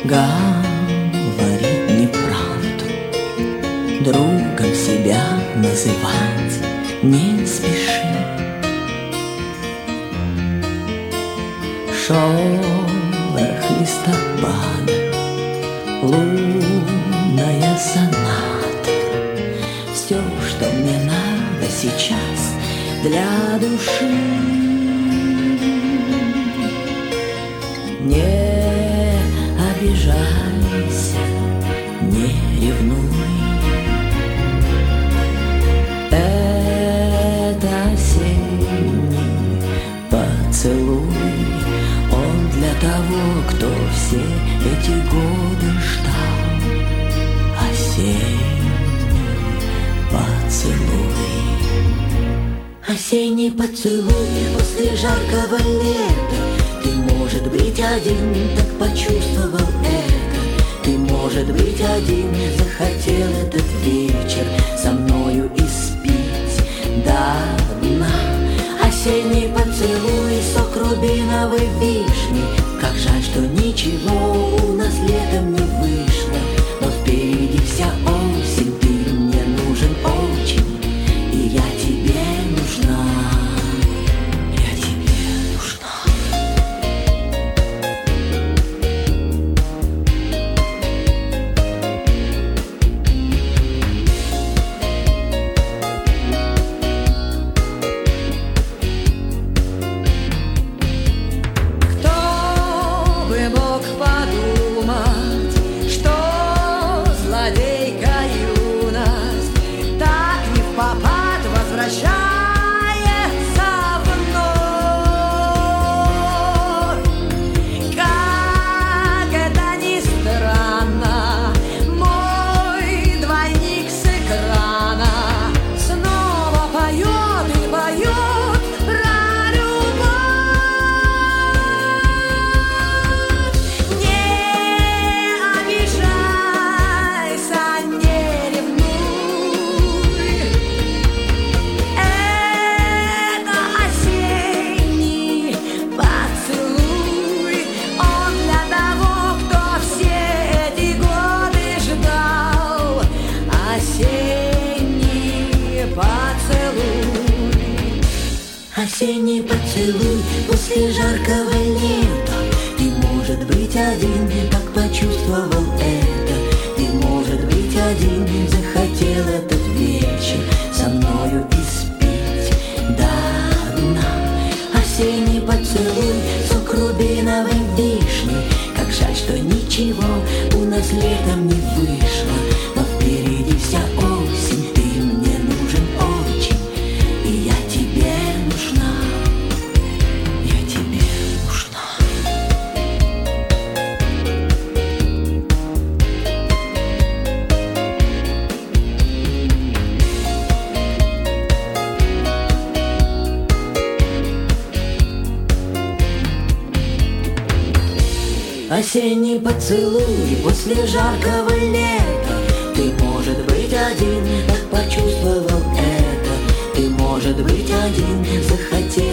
говорит неправду, другом себя называть не спеши. Шорох листопада, лунная соната, все, что мне надо сейчас для души. Не обижайся, не ревнуй. Это осенний поцелуй, он для того, кто все эти годы ждал. Осенний поцелуй. Осенний поцелуй после жаркого лета. Ты, может быть, один так почувствовал это. Ты, может быть, один захотел этот вечер со мною испить до дна. Осенний поцелуй, сок рубиновой вишни. Как жаль, что ничего у нас летом не вышло. Но впереди вся осень, ты мне нужен очень, и я тебе нужна. Я тебе нужна. Мог подумать, что злодейка юность так не впопад возвращается вновь. Как это ни странно, мой двойник с экрана снова поет и поет про Осенний поцелуй после жаркого лета. Ты, может быть, один так почувствовал это. Ты, может быть, один захотел этот вечер со мною испить до дна. Осенний поцелуй, сок рубиновой вишни. Как жаль, что ничего у нас летом не вышло. Но впереди вся осень, ты мне нужен очень, и я тебе нужна. Я тебе нужна. Осенний поцелуй после жаркого лета. Ты, может быть, один так почувствовал это. Ты, может быть, один захотел